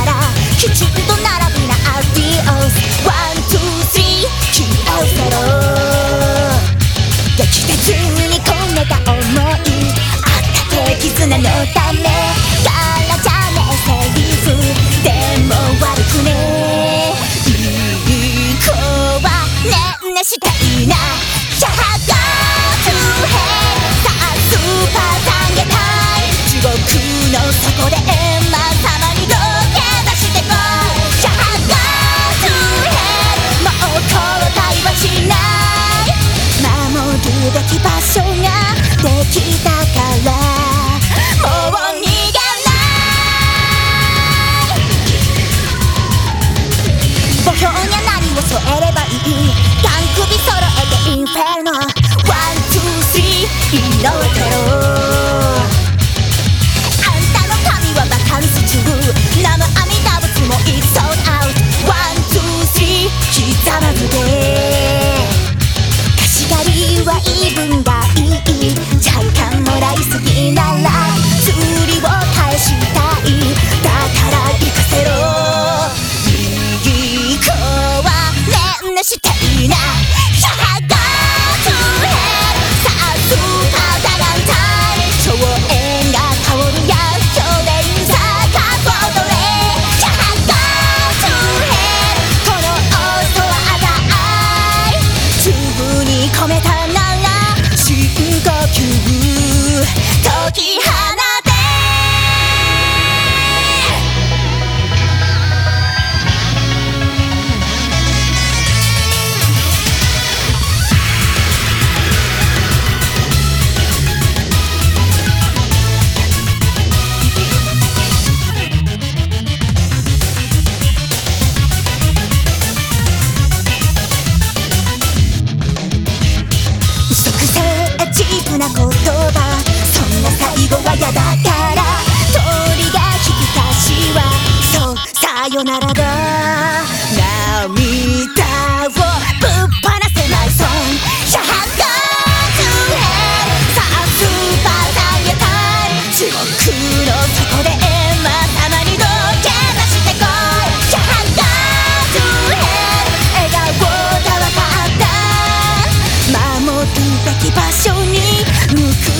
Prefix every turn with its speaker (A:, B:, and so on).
A: らきちんと並ぶなアディオスワン、ツー、スリー、9、0激烈に込めた想いあったけ絆のためからじゃねえセリフでも悪くねいい子はねんねしたいなシャハゴートゥヘイさあスーパー残月隊地獄の底でエンマ様に土下座してこうシャハゴートゥヘイもう交代はしない守るべき場所ができたからもう逃げない墓標には何を添えればいいガン首揃えてインフェルノワン、ツー、スリー色をてろあんたの髪はバカンス中生阿弥陀仏も It's sold out ワン、ツー、スリー刻まずで貸し借りは言い分がいい若干もらいすぎなら釣りを返したいだから行かせろいい子はねんねしていいなシャハゴートゥヘイさあスーパーダガンタイム荘園が香るや少年さかと踊れシャハゴートゥヘイこの音はあだい十分に込めたなら深呼吸解き放て即セチープな言葉そんな最後はやだから鳥が引き出しはそうさよならだ涙をぶっ放せマイソンシャハゴートゥヘイさあスーパーダイヤタイム地獄の底でエンマ様に土下座してこいシャハゴートゥヘイ笑顔が分かった守るべき場所に向く